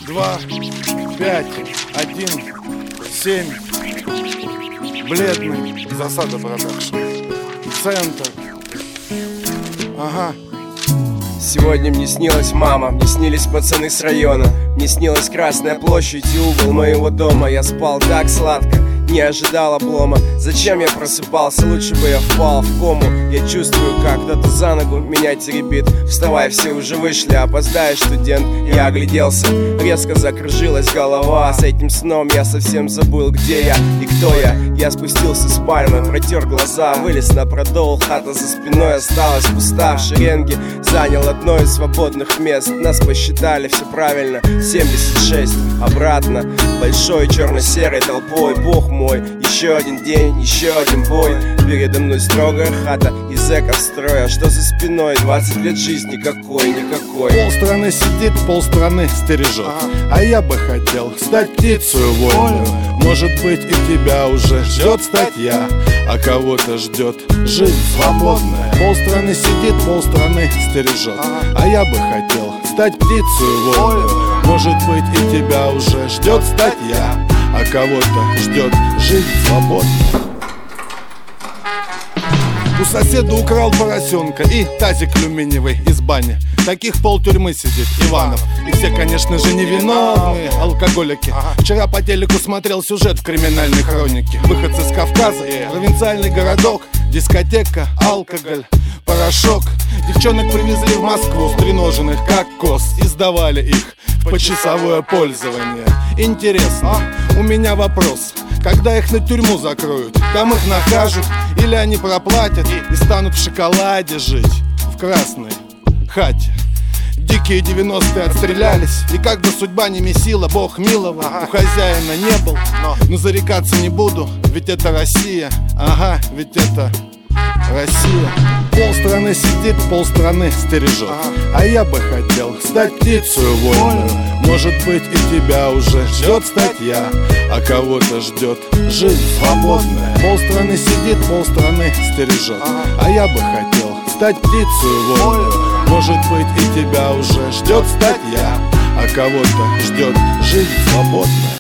2, 5, 1, 7. Бледный. Засада продакшн. Центр. Ага. Сегодня мне снилась мама, мне снились пацаны с района, мне снилась Красная площадь и угол моего дома. Я спал так сладко, не ожидал облома. Зачем я просыпался, лучше бы я впал в кому. Я чувствую, как кто-то за ногу меня теребит. Вставай, все уже вышли, опоздаешь, студент. Я огляделся, резко закружилась голова. С этим сном я совсем забыл, где я и кто я. Я спустился с пальмы, протер глаза, вылез на продол. Хата за спиной осталась пуста, в шеренге занял одно из свободных мест. Нас посчитали, все правильно, 76. Обратно, большой черно-серой толпой. Бог мой, еще один день, еще один бой. Передо мной строгая хата из зэков строя. Что за спиной, 20 лет жизни какой-никакой. Полстраны сидит, полстраны стережет. А я бы хотел стать птицею вольную. Может быть, и тебя уже ждет статья, а кого-то ждет жизнь свободная. Полстраны сидит, полстраны стережет. А я бы хотел стать птицею вольную. Может быть, и тебя уже ждет статья, а кого-то ждет жизнь свободная. У соседа украл поросенка и тазик алюминиевый из бани. Таких полтюрьмы сидит Иванов. И все, конечно же, невиновные алкоголики. Вчера по телеку смотрел сюжет в криминальной хронике. Выходцы с Кавказа, провинциальный городок, дискотека, алкоголь, порошок. Девчонок привезли в Москву, стреноженных как коз, и сдавали их в почасовое пользование. Интересно, у меня вопрос: когда их на тюрьму закроют, там их накажут, или они проплатят и станут в шоколаде жить в красной хате? Дикие 90-е отстрелялись, и как бы судьба не месила, Бог миловал, у хозяина не был. Но зарекаться не буду, ведь это Россия. Ага, ведь это Россия. Полстраны сидит, полстраны стережет. А я бы хотел стать птицею вольную. Может быть, и тебя уже ждет статья, а кого-то ждет жизнь свободная. Полстраны сидит, полстраны стережет. А я бы хотел стать птицею вольную. Может быть, и тебя уже ждет статья, а кого-то ждет жизнь свободная.